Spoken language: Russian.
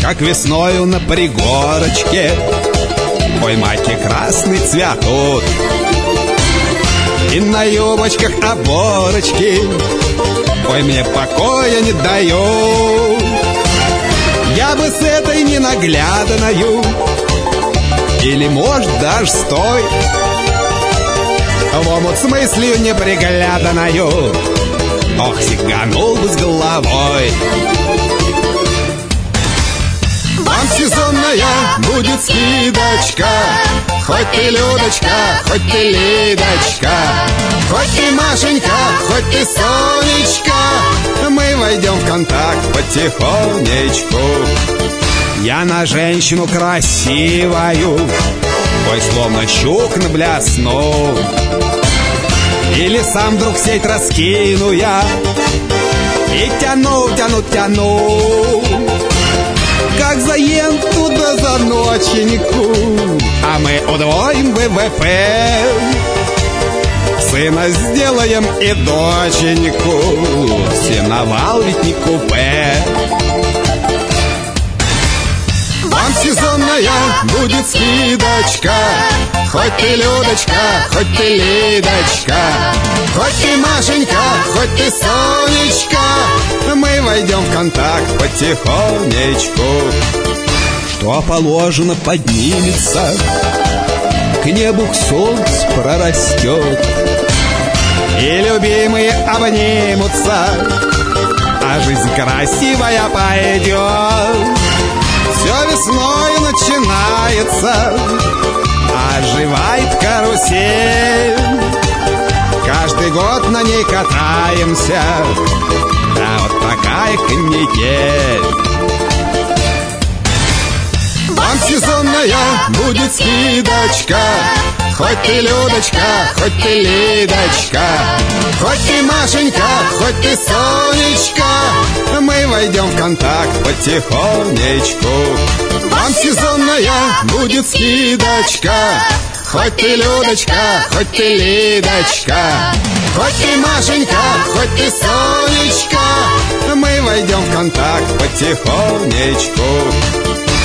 как весною на пригорочке. Ой, маки красный цветут, и на юбочках оборочки. Ой, мне покоя не дают. Я бы с этой ненаглядною, или, может, даже с той, в омут с мыслью неприглядною, ох, сиганул бы с головой. Вам сезонная будет скидочка, хоть ты Людочка, хоть ты Лидочка, хоть ты Машенька, хоть ты Сонечка, мы войдем в контакт потихонечку. Я на женщину красивую, ой, словно щук на блесну, или сам вдруг сеть раскину я и тяну, тяну, тяну, как за енту да за ноченьку. А мы удвоим ВВП, сына сделаем и доченьку, сеновал ведь не купе. Вам сезонная будет скидочка, хоть ты Людочка, хоть ты Лидочка, хоть ты Машенька, хоть ты Сонечка, мы войдем в контакт потихонечку. Что положено поднимется, к небу к солнцу прорастет, и любимые обнимутся, а жизнь красивая пойдет. Все весной начинается, оживает карусель, каждый год на ней катаемся, да вот такая канитель. Вам сезонная будет скидочка, хоть ты Людочка, хоть ты Лидочка, хоть ты Машенька, хоть ты Сонечка, мы войдем в контакт потихонечку. Вам сезонная будет скидочка, хоть ты Людочка, хоть ты Лидочка, хоть ты Машенька, хоть ты Сонечка, мы войдем в контакт потихонечку.